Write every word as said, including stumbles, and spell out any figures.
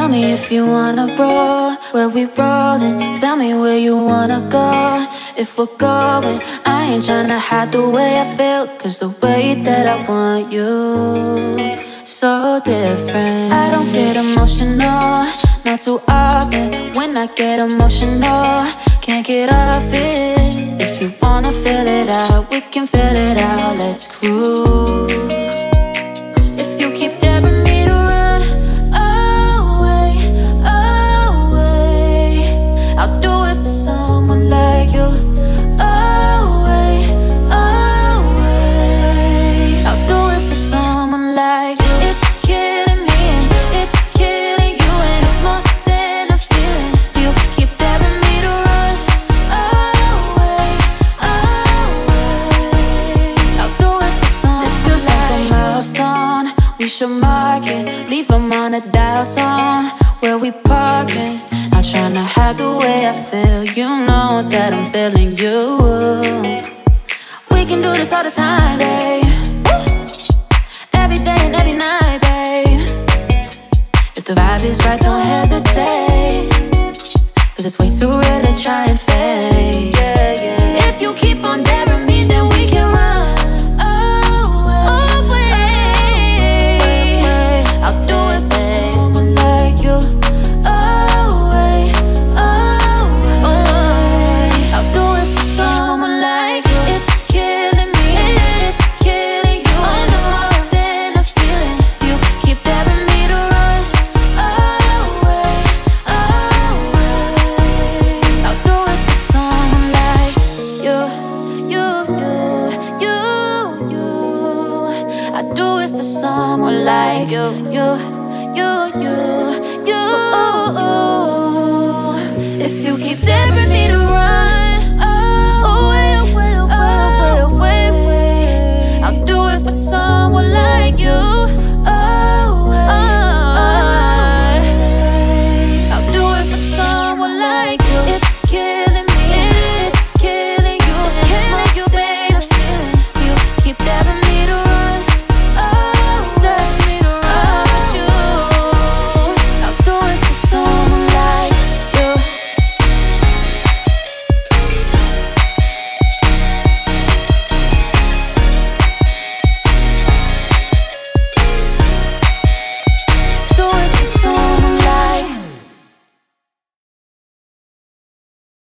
Tell me if you wanna roll, where we rollin'. Tell me where you wanna go, if we're going. I ain't tryna hide the way I feel, cause the way that I want you, so different. I don't get emotional, not too often. When I get emotional, can't get off it. If you wanna feel it out, we can feel it out, let's cruise. If you keep daring me to run away, away, I'll do it for someone like you. Away, away, I'll do it for someone like you. It's killing me and it's killing you, and it's more than a feeling. You keep daring me to run away, away, I'll do it for someone. This feels like a milestone, we should mark it. Leave them on a dial tone, where we parking. Not tryna hide the way I feel, you know that I'm feeling you. We can do this all the time, babe. Every day and every night, babe. If the vibe is right, don't hesitate, cause it's way too real to try and fake, yeah, yeah. If you keep on daring me, then we can run away, away. I'll do it for someone like you. Away, away, I'll do it for someone like you. It's killing me, it's killing you, and it's more than a feeling. You keep daring me to run away, away, I'll do it for someone like you, you, you, you, you. I do it for someone like you, you, you, you, you.